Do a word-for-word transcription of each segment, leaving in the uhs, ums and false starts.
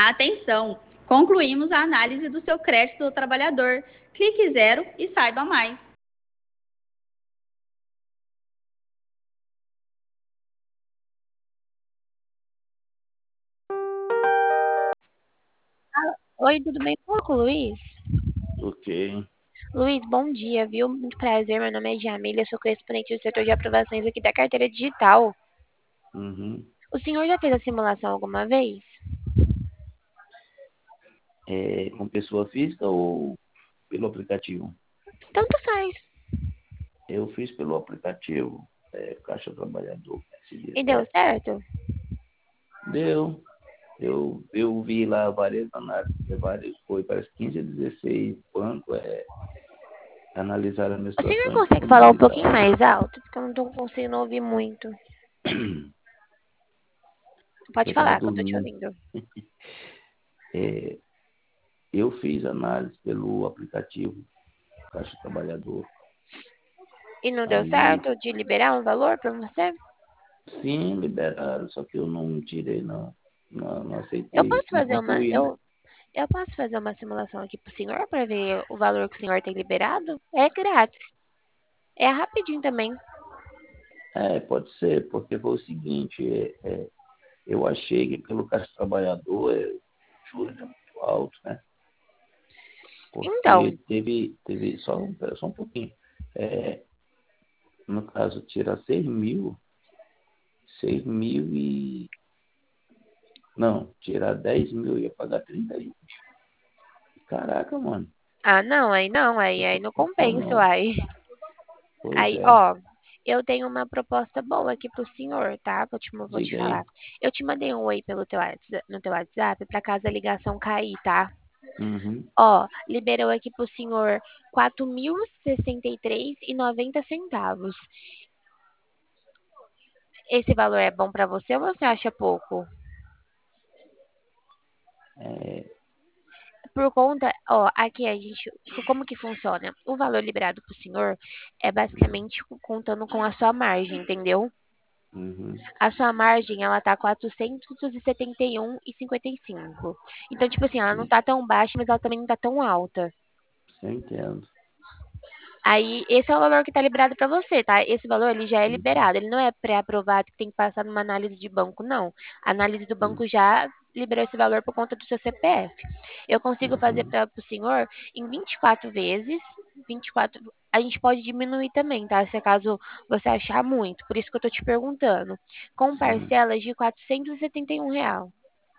Atenção! Concluímos a análise do seu crédito do trabalhador. Clique zero e saiba mais. Oi, tudo bem? Fala com o Luiz? Ok. Luiz, bom dia, viu? Muito prazer, meu nome é Jamília, sou correspondente do setor de aprovações aqui da carteira digital. Uhum. O senhor já fez a simulação alguma vez? É, com pessoa física ou pelo aplicativo? Tanto faz. Eu fiz pelo aplicativo, é, Caixa Trabalhador, E deu S D T. certo? Deu. Eu, eu vi lá várias análises, várias, foi parece quinze a dezesseis bancos, é, analisaram a minha O senhor situação e consegue falar um pouquinho disponibilizaram. mais alto? Porque eu não tô conseguindo ouvir muito. Pode Eu estava falar, que eu tô te dormindo. ouvindo. É, eu fiz análise pelo aplicativo Caixa Trabalhador. E não deu Aí, certo de liberar um valor pra você? sim, liberaram, só que eu não tirei, não. Não, não Eu aceitei, posso não fazer uma, concluí, né? eu, eu posso fazer uma simulação aqui pro senhor para ver o valor que o senhor tem liberado? É grátis. É rapidinho também. É, pode ser, porque foi o seguinte, é, é, eu achei que pelo Caixa Trabalhador é, o juros é muito alto, né? Então, Porque teve, teve só, um- só um pouquinho. É, no caso, tira seis mil, seis mil e. Não, tirar dez mil ia pagar trinta aí. Caraca, mano. ah, não, aí não, aí, Não aí não compensa compensa, não. aí. Pois Aí, é, ó, eu tenho uma proposta boa aqui pro senhor, tá? Vou te, vou te diga falar. aí. Eu te mandei um oi pelo teu, WhatsApp- no teu WhatsApp pra caso a ligação cair, tá? Uhum. Ó, liberou aqui pro senhor quatro mil e sessenta e três e noventa centavos. Esse valor é bom pra você ou você acha pouco? É, Por conta, ó, aqui a gente, como que funciona? O valor liberado pro senhor é basicamente contando com a sua margem, entendeu? uhum. A sua margem, ela tá quatrocentos e setenta e um e cinquenta e cinco. Então, tipo assim, ela não Sim, tá tão baixa, mas ela também não tá tão alta. eu entendo. Aí, esse é o valor que tá liberado para você, tá? Esse valor, ele já é Uhum. liberado. Ele não é pré-aprovado que tem que passar numa análise de banco, não. A análise do Uhum. banco já liberou esse valor por conta do seu C P F. Eu consigo fazer Uhum. para o senhor em vinte e quatro vezes. vinte e quatro, a gente pode diminuir também, tá? Se caso você achar muito. Por isso que eu tô te perguntando. Com Sim, parcelas de quatrocentos e setenta e um real.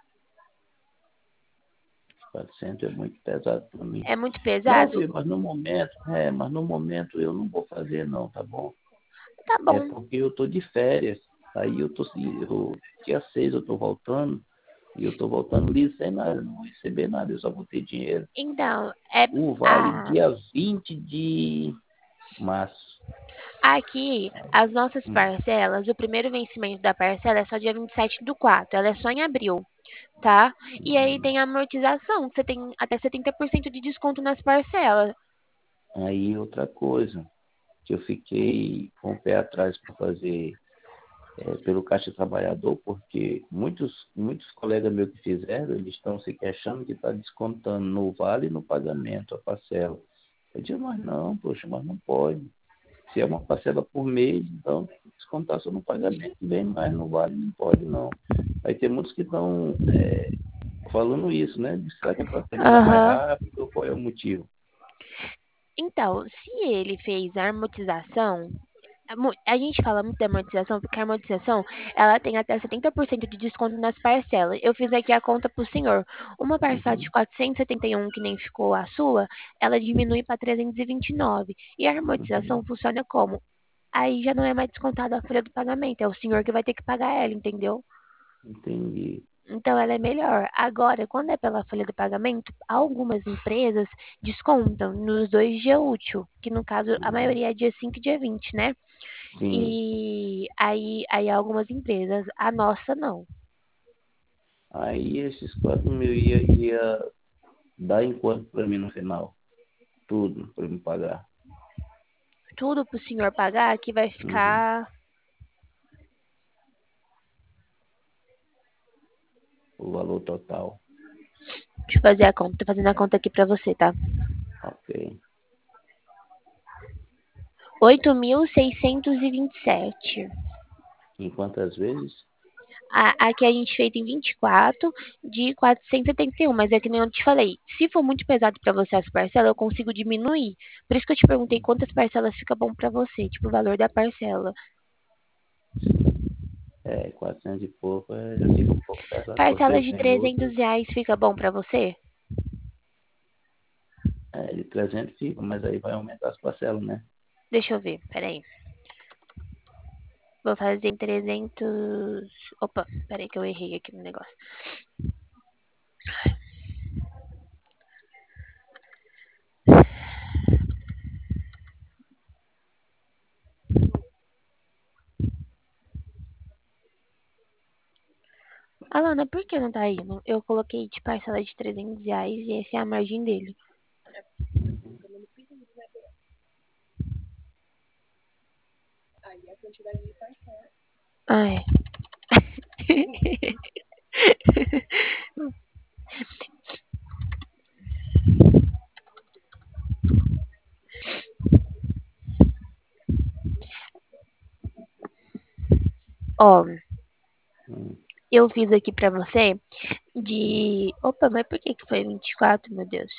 quatrocentos é muito pesado para mim. É muito Não, pesado? filho, mas no momento, é, mas no momento eu não vou fazer não, tá bom? Tá É bom. porque eu tô de férias. Aí eu tô, eu, dia seis eu tô voltando, e eu tô voltando livre sem nada, não vou receber nada, eu só vou ter dinheiro. Então, é O vale a dia vinte de março. aqui, as nossas Hum, parcelas, o primeiro vencimento da parcela é só dia vinte e sete do quatro, ela é só em abril, tá? E aí hum. tem a amortização, que você tem até setenta por cento de desconto nas parcelas. Aí outra coisa, que eu fiquei com o pé atrás para fazer é, pelo Caixa Trabalhador, porque muitos, muitos colegas meus que fizeram, eles estão se queixando que está descontando no vale e no pagamento a parcela. Eu digo, mas não, poxa, mas não pode. Se é uma parcela por mês, então tem que descontar só no pagamento, bem mais no vale, não pode não. Aí tem muitos que estão é, falando isso, né? Será que é para terminar mais Aham. rápido? Qual é o motivo? Então, se ele fez a amortização, a mu- a gente fala muito da amortização, porque a amortização, ela tem até setenta por cento de desconto nas parcelas. Eu fiz aqui a conta pro senhor. Uma parcela de Uhum, quatrocentos e setenta e um, que nem ficou a sua, ela diminui para trezentos e vinte e nove. E vinte e nove. E a amortização uhum, funciona como? Aí já não é mais descontado a folha do pagamento, é o senhor que vai ter que pagar ela, entendeu? entendi. Então ela é melhor. Agora, quando é pela folha do pagamento, algumas empresas descontam nos dois dias úteis, que no caso a Uhum, maioria é dia cinco e dia vinte, né? sim. E aí, aí algumas empresas, a nossa não. Aí esses quatro mil ia, ia dar em quanto para mim no final? Tudo para me pagar. Tudo pro senhor pagar que vai Uhum. ficar. O valor total. Deixa eu fazer a conta. Tô fazendo a conta aqui pra você, tá? Ok. oito mil seiscentos e vinte e sete. Em quantas vezes? A, aqui a gente fez em vinte e quatro de quatrocentos e setenta e um, mas é que nem eu te falei. Se for muito pesado pra você as parcelas, eu consigo diminuir. Por isso que eu te perguntei quantas parcelas fica bom pra você, tipo o valor da parcela. É, quatrocentos e pouco é, já fica um pouco pesado. Se você Parcela de tem trezentos outro, reais fica bom pra você? é, de trezentos fica, mas aí vai aumentar as parcelas, né? Deixa eu ver, peraí. Vou fazer em trezentos. Opa, peraí que eu errei aqui no negócio. Alana, por que não tá indo? Eu coloquei de parcela de trezentos reais e essa é a margem dele. Uhum. Ah, é. Ó, Hum, eu fiz aqui pra você de. Opa, mas por que que foi vinte e quatro, meu Deus?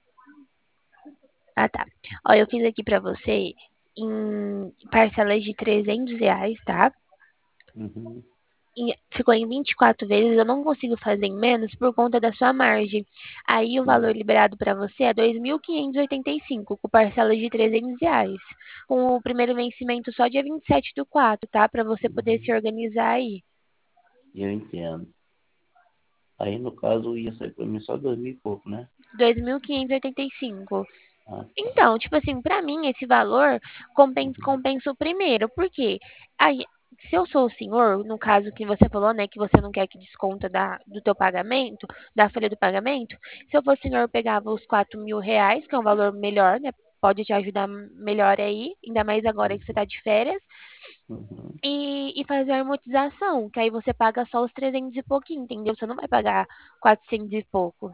Ah, tá. Ó, eu fiz aqui pra você em parcelas de trezentos reais, tá? uhum, Em- ficou em vinte e quatro vezes, eu não consigo fazer em menos por conta da sua margem. Aí o sim. valor liberado para você é dois mil quinhentos e oitenta e cinco, com parcelas de trezentos reais. Com o primeiro vencimento só dia vinte e sete do quatro, tá? Para você poder se Uhum. organizar aí. Eu entendo. Aí, no caso, ia sair pra mim só dois mil e pouco, né? dois mil quinhentos e oitenta e cinco. Ah, tá. Então, tipo assim, pra mim esse valor compensa, Uhum, compensa o primeiro, porque aí, se eu sou o senhor, no caso que você falou, né, que você não quer que desconta da, do teu pagamento, da folha do pagamento, se eu fosse o senhor, eu pegava os quatro mil reais, que é um valor melhor, né, pode te ajudar melhor aí, ainda mais agora que você uhum, tá de férias, uhum. e, e fazer a amortização, que aí você paga só os trezentos e pouquinho, entendeu? Você não vai pagar quatrocentos e pouco.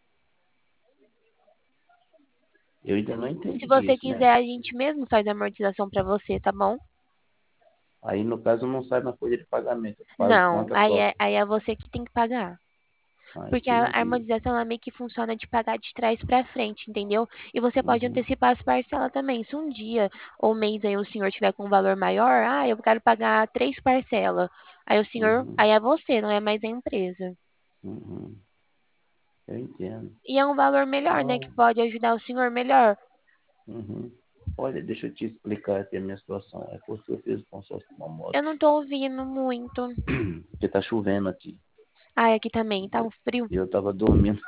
Eu ainda não Se entendi você isso, né? quiser, a gente mesmo faz a amortização pra você, tá bom? Aí, no caso, não sai na folha de pagamento. Eu pago Não, conta aí é, própria. aí é você que tem que pagar. Ah, Porque a entendi. harmonização ela meio que funciona de pagar de trás pra frente, entendeu? E você pode Uhum, antecipar as parcelas também. Se um dia ou mês aí o senhor tiver com um valor maior, ah, eu quero pagar três parcelas. Aí o senhor, uhum, aí é você, não é mais a empresa. uhum. Eu entendo. E é um valor melhor, né? Que Não. pode ajudar o senhor melhor. Uhum. Olha, deixa eu te explicar aqui a minha situação. É porque eu fiz o consórcio de uma Eu moto. não tô ouvindo muito. Porque tá chovendo aqui. Ah, aqui também, tá um frio. E eu tava dormindo.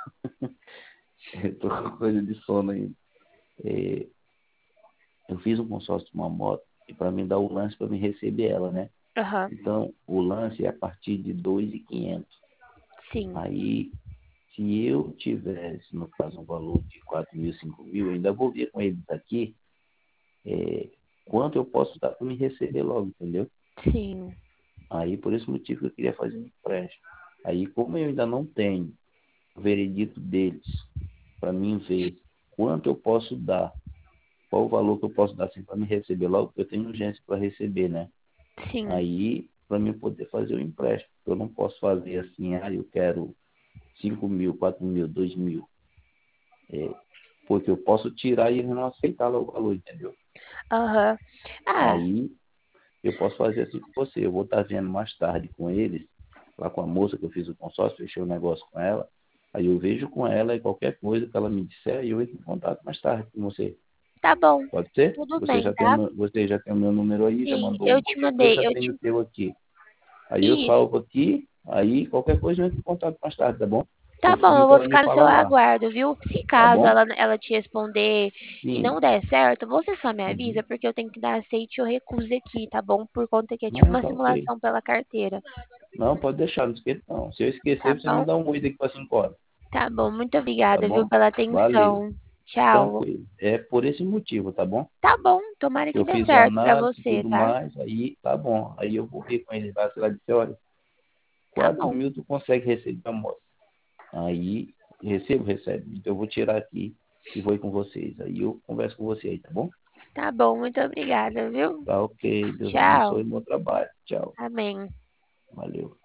Eu tô com coisa de sono ainda. É, eu fiz um consórcio de uma moto e para mim dar o lance para me receber ela, né? Aham, Então, o lance é a partir de dois mil e quinhentos. sim, Aí, se eu tivesse, no caso, um valor de quatro mil, cinco mil, eu ainda vou ver com eles aqui é, quanto eu posso dar para me receber logo, entendeu? sim. Aí, por esse motivo que eu queria fazer um empréstimo. Aí, como eu ainda não tenho o veredito deles para mim ver quanto eu posso dar, qual o valor que eu posso dar assim, para me receber logo, porque eu tenho urgência para receber, né? Sim. Aí, para mim poder fazer o empréstimo, eu não posso fazer assim, ah, eu quero cinco mil, quatro mil, dois mil, é, porque eu posso tirar e eles não aceitar lá o valor, entendeu? Aham. Ah, Aí, eu posso fazer assim com você, eu vou estar vendo mais tarde com eles, lá com a moça que eu fiz o consórcio, fechei o negócio com ela, aí eu vejo com ela e qualquer coisa que ela me disser, eu entro em contato mais tarde com você. tá bom. Pode ser? Tudo Você bem, já tem o tá? meu, você já tem o meu número aí, já Sim, mandou eu um te qualquer coisa, mandei, já eu tenho te. o teu aqui. Aí eu Isso. salvo aqui, aí qualquer coisa eu entro em contato mais tarde, tá bom? Tá Eu bom, vi o eu que vou ela me ficar no seu fala lá, aguardo, viu? Se tá caso bom? ela, ela te responder e Sim. não der certo, você só me avisa, Uhum. porque eu tenho que dar aceite ou recusa aqui, tá bom? Por conta que é tipo Não, uma tá ok. simulação pela carteira. Não, pode deixar, não esqueça não. Se eu Tá esquecer, você me bom? dá um oi daqui para cinco horas, Tá bom, muito tá obrigada, viu, bom? pela Valeu. atenção. Tchau. Tranquilo. É por esse motivo, tá bom? Tá bom, tomara que Eu dê fiz a certo pra análise e você, tudo tá? mais, aí tá bom. Aí eu vou ver com ele lá, se ela disser, olha, Tá quatro bom. mil tu consegue receber a moto. Aí Recebo, recebe. Então eu vou tirar aqui e vou ir com vocês. Aí eu converso com você aí, tá bom? Tá bom, muito obrigada, viu? Tá ok. Deus Tchau. abençoe e bom trabalho. Tchau. Amém. Valeu.